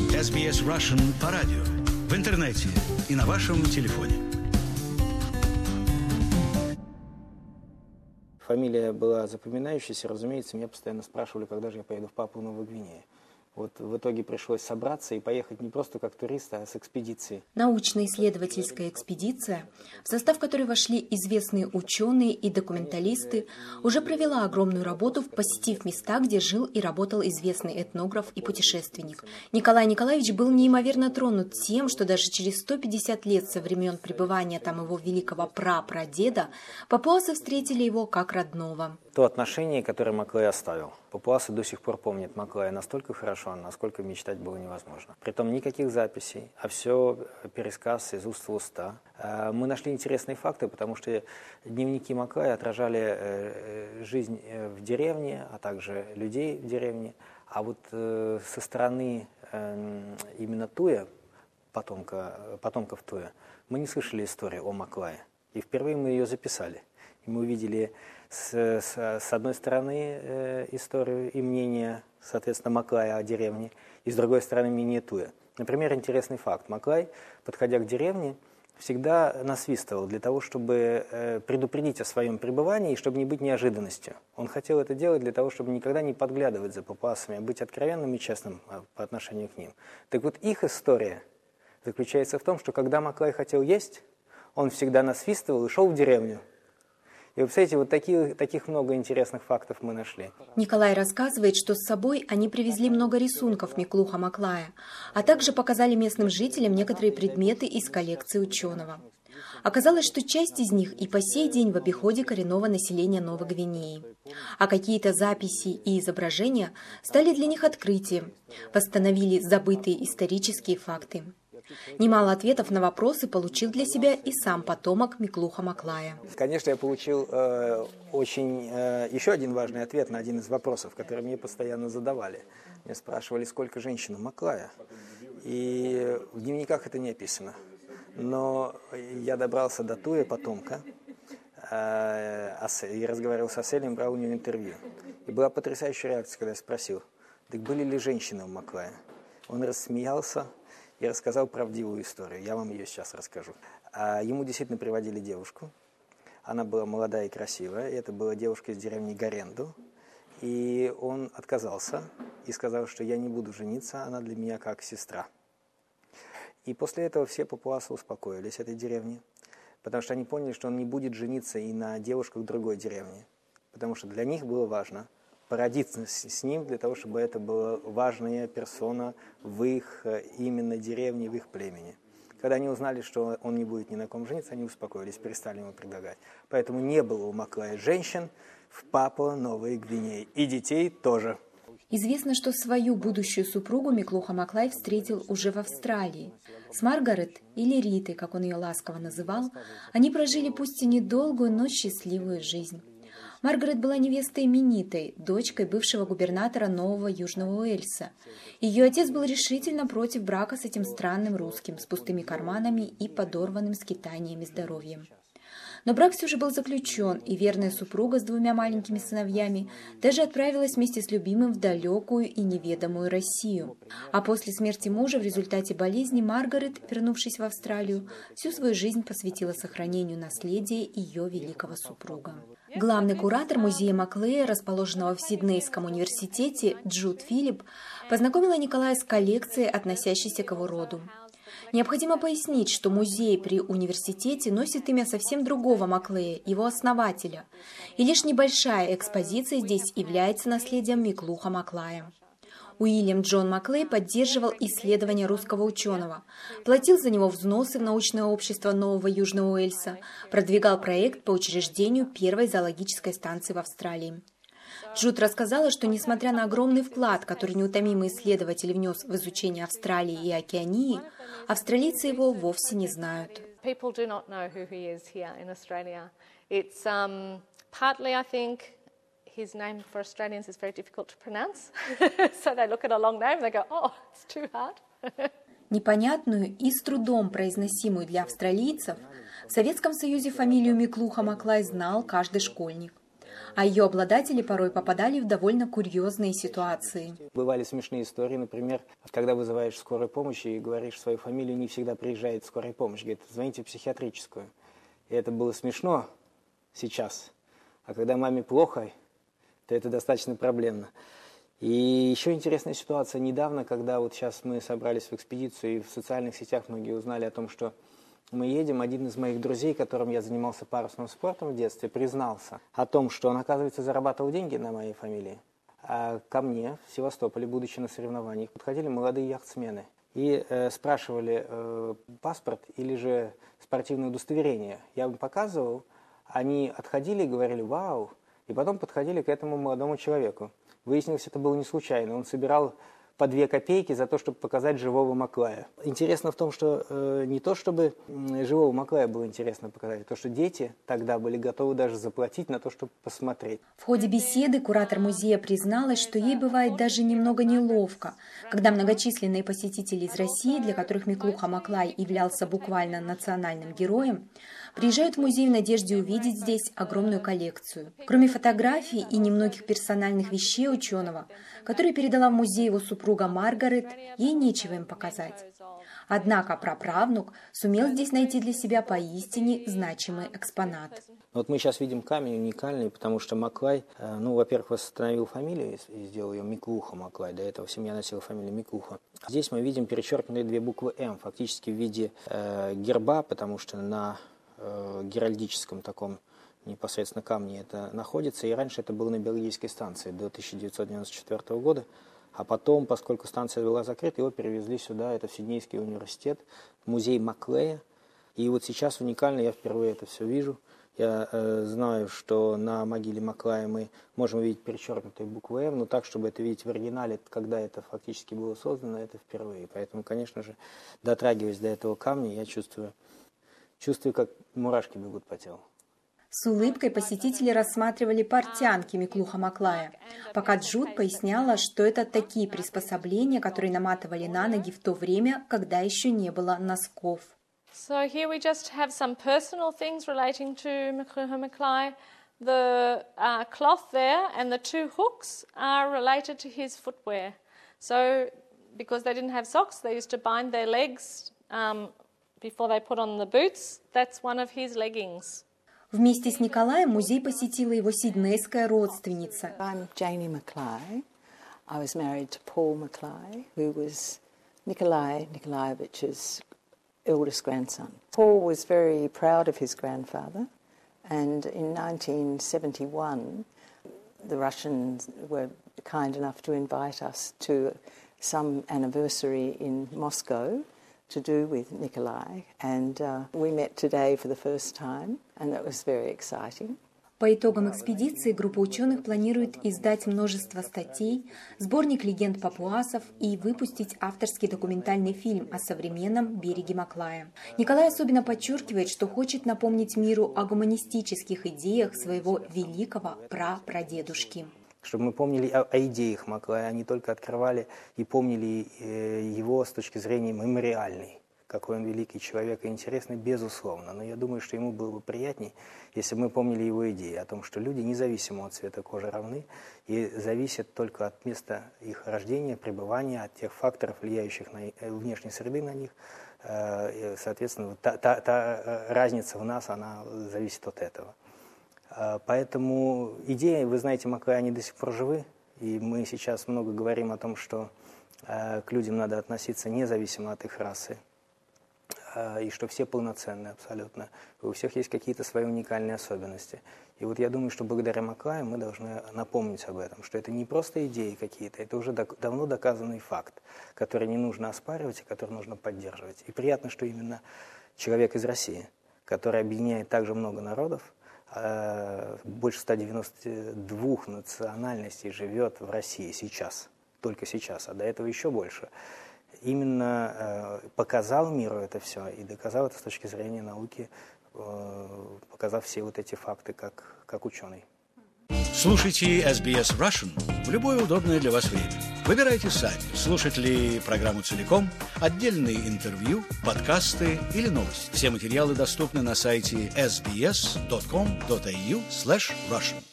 SBS Russian по радио, в интернете и на вашем телефоне. Фамилия была запоминающаяся, разумеется, меня постоянно спрашивали, когда же я поеду в Папуа-Новую Гвинею. Вот в итоге пришлось собраться и поехать не просто как турист, а с экспедицией. Научно-исследовательская экспедиция, в состав которой вошли известные ученые и документалисты, уже провела огромную работу, посетив места, где жил и работал известный этнограф и путешественник. Николай Николаевич был неимоверно тронут тем, что даже через 150 лет со времен пребывания там его великого прапрадеда папуасы встретили его как родного. То отношение, которое Маклай оставил. Папуасы до сих пор помнят Маклая настолько хорошо, насколько мечтать было невозможно. Притом никаких записей, а все пересказ из уст в уста. Мы нашли интересные факты, потому что дневники Маклая отражали жизнь в деревне, а также людей в деревне. А вот со стороны именно Туя, потомков Туя, мы не слышали истории о Маклае. И впервые мы ее записали. И мы увидели с одной стороны историю и мнение, соответственно, Маклая о деревне, и с другой стороны мнение Туя. Например, интересный факт. Маклай, подходя к деревне, всегда насвистывал для того, чтобы предупредить о своем пребывании и чтобы не быть неожиданностью. Он хотел это делать для того, чтобы никогда не подглядывать за папуасами, а быть откровенным и честным по отношению к ним. Так вот, их история заключается в том, что когда Маклай хотел есть, он всегда насвистывал и шел в деревню. И, представляете, вот таких много интересных фактов мы нашли. Николай рассказывает, что с собой они привезли много рисунков Миклуха Маклая, а также показали местным жителям некоторые предметы из коллекции ученого. Оказалось, что часть из них и по сей день в обиходе коренного населения Новой Гвинеи. А какие-то записи и изображения стали для них открытием, восстановили забытые исторические факты. Немало ответов на вопросы получил для себя и сам потомок Миклуха Маклая. Конечно, я получил еще один важный ответ на один из вопросов, который мне постоянно задавали. Меня спрашивали, сколько женщин у Маклая. И в дневниках это не описано. Но я добрался до Туя, потомка, и разговаривал с Аселем, брал у него интервью. И была потрясающая реакция, когда я спросил, так были ли женщины у Маклая? Он рассмеялся и рассказал правдивую историю. Я вам ее сейчас расскажу. Ему действительно приводили девушку. Она была молодая и красивая. Это была девушка из деревни Гаренду. И он отказался и сказал, что я не буду жениться, она для меня как сестра. И после этого все папуасы успокоились этой деревне, потому что они поняли, что он не будет жениться и на девушках другой деревни. Потому что для них было важно породиться с ним, для того, чтобы это была важная персона в их именно деревне, в их племени. Когда они узнали, что он не будет ни на ком жениться, они успокоились, перестали ему предлагать. Поэтому не было у Маклая женщин в Папуа-Новой Гвинее. И детей тоже. Известно, что свою будущую супругу Миклуха Маклай встретил уже в Австралии. С Маргарет, или Ритой, как он ее ласково называл, они прожили пусть и недолгую, но счастливую жизнь. Маргарет была невестой именитой, дочкой бывшего губернатора Нового Южного Уэльса. Ее отец был решительно против брака с этим странным русским, с пустыми карманами и подорванным скитаниями здоровьем. Но брак все же был заключен, и верная супруга с 2 маленькими сыновьями даже отправилась вместе с любимым в далекую и неведомую Россию. А после смерти мужа в результате болезни Маргарет, вернувшись в Австралию, всю свою жизнь посвятила сохранению наследия ее великого супруга. Главный куратор музея Маклая, расположенного в Сиднейском университете, Джуд Филипп, познакомила Николая с коллекцией, относящейся к его роду. Необходимо пояснить, что музей при университете носит имя совсем другого Маклая, его основателя, и лишь небольшая экспозиция здесь является наследием Миклуха Маклая. Уильям Джон Маклай поддерживал исследования русского ученого, платил за него взносы в научное общество Нового Южного Уэльса, продвигал проект по учреждению первой зоологической станции в Австралии. Джуд рассказала, что несмотря на огромный вклад, который неутомимый исследователь внес в изучение Австралии и Океании, австралийцы его вовсе не знают. His name for Australians is very difficult to pronounce. So they look at a long name and they go, oh, it's too hard. Непонятную и с трудом произносимую для австралийцев, в Советском Союзе фамилию Миклуха Маклай знал каждый школьник. а ее обладатели порой попадали в довольно курьезные ситуации. Бывали смешные истории, например, когда вызываешь скорую помощь и говоришь свою фамилию, не всегда приезжает скорая помощь. Говорит, звоните в психиатрическую. И это было смешно сейчас. А когда маме плохо, то это достаточно проблемно. И еще интересная ситуация недавно, когда вот сейчас мы собрались в экспедицию, и в социальных сетях многие узнали о том, что мы едем. Один из моих друзей, которым я занимался парусным спортом в детстве, признался о том, что он, оказывается, зарабатывал деньги на моей фамилии. А ко мне в Севастополе, будучи на соревнованиях, подходили молодые яхтсмены и спрашивали паспорт или же спортивное удостоверение. Я им показывал, они отходили и говорили «Вау!», и потом подходили к этому молодому человеку. Выяснилось, это было не случайно. Он собирал по 2 копейки за то, чтобы показать живого Маклая. Интересно в том, что не то, чтобы живого Маклая было интересно показать, а то, что дети тогда были готовы даже заплатить на то, чтобы посмотреть. В ходе беседы куратор музея призналась, что ей бывает даже немного неловко, когда многочисленные посетители из России, для которых Миклуха Маклай являлся буквально национальным героем, приезжают в музей в надежде увидеть здесь огромную коллекцию. Кроме фотографий и немногих персональных вещей ученого, которые передала в музей его супруга Маргарет, ей нечего им показать. Однако праправнук сумел здесь найти для себя поистине значимый экспонат. Вот мы сейчас видим камень уникальный, потому что Маклай, во-первых, восстановил фамилию и сделал ее Миклуха Маклай. До этого семья носила фамилию Миклуха. Здесь мы видим перечеркнутые 2 буквы «М», фактически в виде герба, потому что на геральдическом таком непосредственно камне это находится. И раньше это было на биологической станции до 1994 года. А потом, поскольку станция была закрыта, его перевезли сюда, это в Сиднейский университет, в музей Маклая. И вот сейчас уникально, я впервые это все вижу. Я знаю, что на могиле Маклая мы можем увидеть перечеркнутые буквы «М», но так, чтобы это видеть в оригинале, когда это фактически было создано, это впервые. Поэтому, конечно же, дотрагиваясь до этого камня, я чувствую, как мурашки бегут по телу. С улыбкой посетители рассматривали портянки Миклуха Маклая, пока Джуд поясняла, что это такие приспособления, которые наматывали на ноги в то время, когда еще не было носков. So here we just have some personal things relating to Micluha Maklay. The cloth there and the 2 hooks are related to his footwear. So because they didn't have socks, they used to bind their legs before they put on the boots. That's one of his leggings. Вместе с Николаем музей посетила его сиднейская родственница. I'm Janie Maklay. I was married to Paul Maklay, who was Nikolai Nikolaevich's eldest grandson. Paul was very proud of his grandfather, and in 1971 the Russians were kind enough to invite us to some anniversary in Moscow to do with Nikolai, and we met today for the first time, and that was very exciting. По итогам экспедиции группа ученых планирует издать множество статей, сборник легенд папуасов и выпустить авторский документальный фильм о современном береге Маклая. Николай особенно подчеркивает, что хочет напомнить миру о гуманистических идеях своего великого прапрадедушки. Чтобы мы помнили о идеях Маклая, а не только открывали и помнили его с точки зрения мемориальной. Какой он великий человек и интересный, безусловно. Но я думаю, что ему было бы приятней, если бы мы помнили его идеи о том, что люди независимо от цвета кожи равны и зависят только от места их рождения, пребывания, от тех факторов, влияющих на внешней среды на них. И, соответственно, та разница в нас, она зависит от этого. Поэтому идеи, вы знаете, Маклая, они до сих пор живы. И мы сейчас много говорим о том, что к людям надо относиться независимо от их расы. И что все полноценны абсолютно. У всех есть какие-то свои уникальные особенности. И вот я думаю, что благодаря Маклаю мы должны напомнить об этом, что это не просто идеи какие-то, это уже давно доказанный факт, который не нужно оспаривать и который нужно поддерживать. И приятно, что именно человек из России, который объединяет так же много народов, больше 192 национальностей живет в России сейчас, только сейчас, а до этого еще больше. Именно показал миру это все и доказал это с точки зрения науки, показав все вот эти факты как ученый. Слушайте SBS Russian в любое удобное для вас время. Выбирайте сами, слушать ли программу целиком, отдельные интервью, подкасты или новости. Все материалы доступны на сайте sbs.com.au/russian.